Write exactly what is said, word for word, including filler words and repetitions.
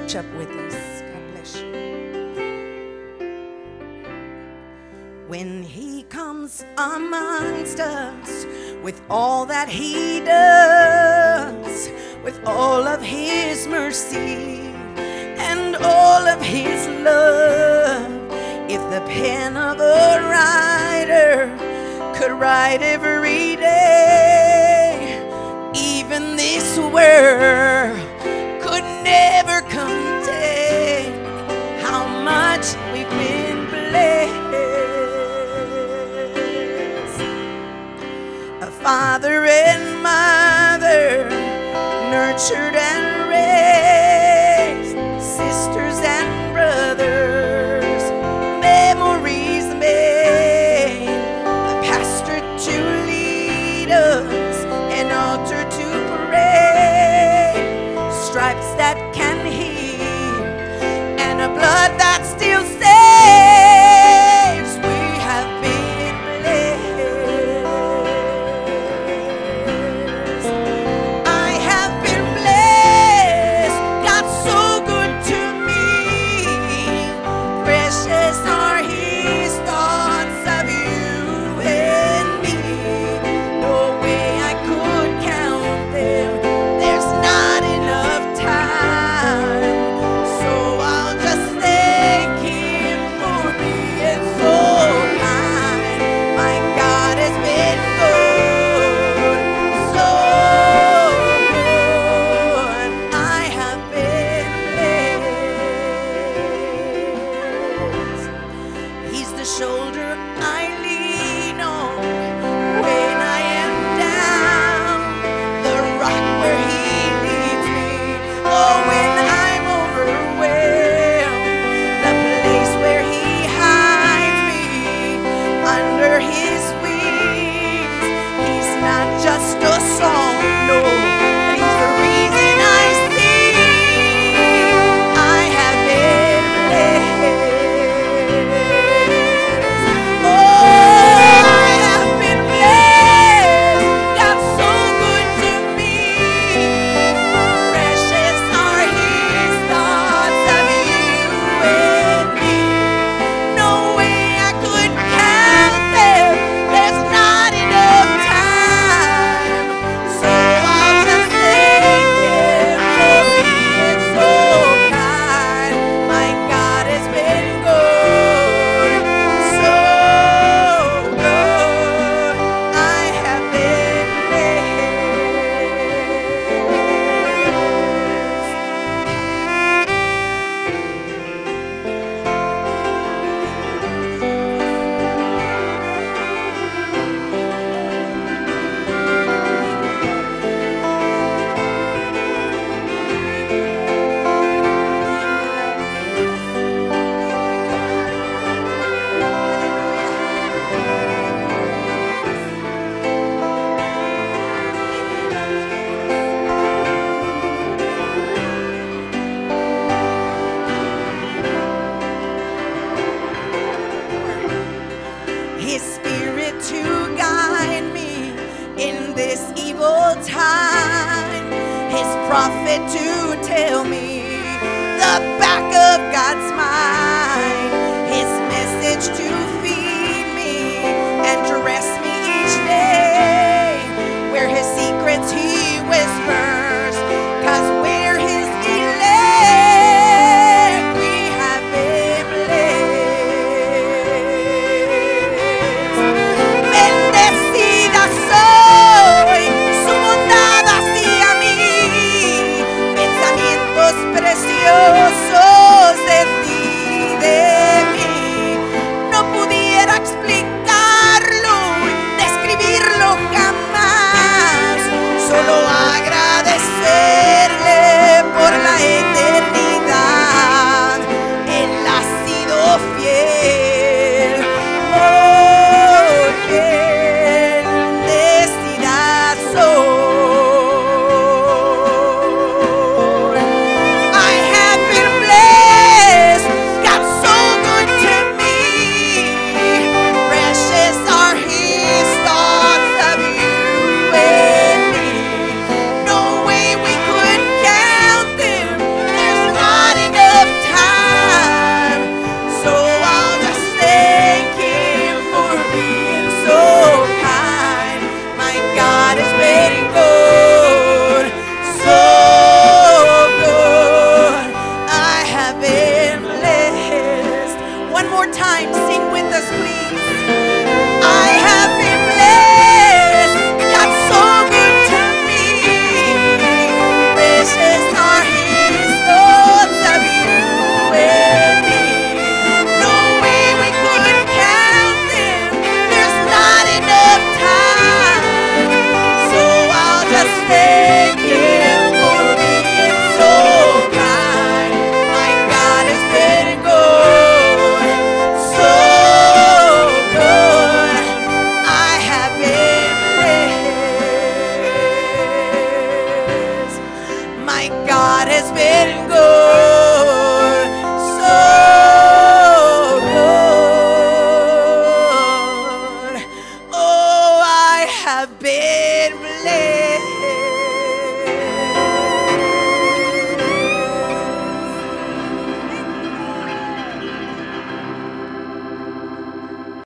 march up with us. God bless you. When he comes amongst us with all that he does, with all of his mercy and all of his love, if the pen of a writer could write every day, even this world could never contain how much we've been blessed. A father and mother nurtured and raised, sisters and brothers, memories made, a pastor to lead us, an altar to pray, stripes that can heal, and a blood that still saves. We have been blessed. I have been blessed. God's so good to me. Precious are his thoughts of you and me. No way I could count them. There's not enough time. So I'll just thank him for being so kind. My God has been good, so good. I have been blessed. He's the shoulder I lean on when I am down, the rock where he leads me. Oh, when I'm overwhelmed, the place where he hides me under his wings. He's not just a song, no, but he's the reason I sing. I have been blessed. Oh, I have been blessed. God's so good to me. Precious are his thoughts of you and me. No way I could count them. There's not enough time. So I'll just thank him for being so kind. My God has been good, so good. I have been his spirit to guide me in this evil time, his prophet to tell me the back of God's mind, his message to feed me and dress me each day, where his secrets he whispers, 'cause we're his elect. We have been blessed. Bendecida soy, su bondad hacia mí, pensamientos preciosos de ti. has been good, so good. Oh, I have been blessed.